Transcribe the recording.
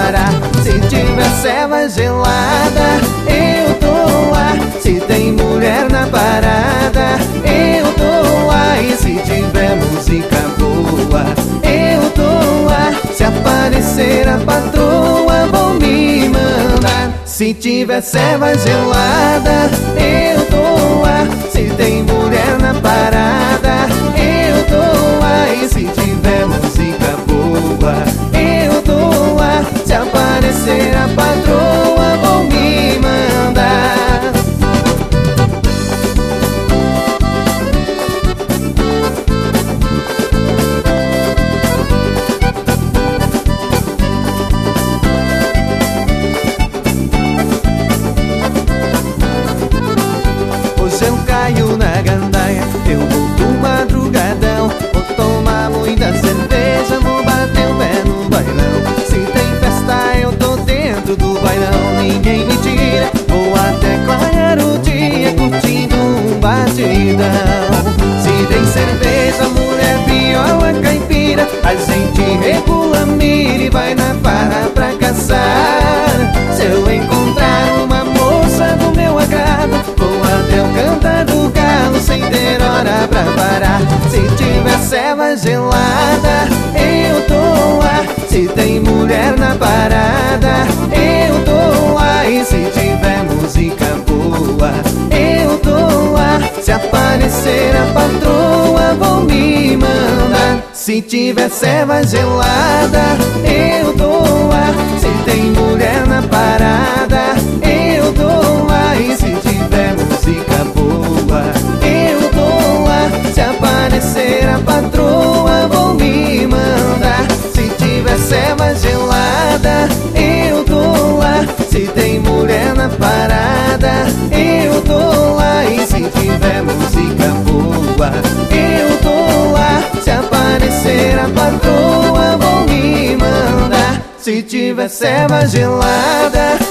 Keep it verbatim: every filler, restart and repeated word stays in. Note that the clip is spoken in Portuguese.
parar. Se tiver serva gelada, eu tô lá. Se tem mulher na parada, eu tô lá. E se tiver música boa, eu tô lá. Se aparecer a patroa, vão me mandar. Se tiver serva gelada, eu tô lá. Se tem mulher na parada, eu tô lá. E se tiver música boa, eu tô lá. Se aparecer a patroa, vão me mandar. Hoje eu caio na gandaia, eu vou do madrugadão. Vou tomar muita cerveja, vou bater o pé no bailão. Se tem festa eu tô dentro do bailão, ninguém me tira. Vou até clarear o dia curtindo um batidão. Se tem cerveja, mulher, viola, caipira, a gente regula a mira e vai na farra pra caçar. Se eu encontrar uma moça do meu agrado, vou até o cantar do galo sem ter hora pra parar. Se tiver serva gelada, eu tô lá. Se tem mulher na parada, eu tô lá. E se tiver música boa, eu tô lá. Se aparecer a patroa, vão me mandar. Se tiver serva gelada, eu tô lá. Se tem mulher na parada, eu tô lá. E se tiver música boa, eu tô lá. Se aparecer a patroa, vão me mandar. Se tiver serva gelada, eu tô lá. Se tem mulher na parada, eu tô lá. E se tiver música boa, eu tô lá. Se aparecer a patroa, vão me mandar. Se tiver serva gelada,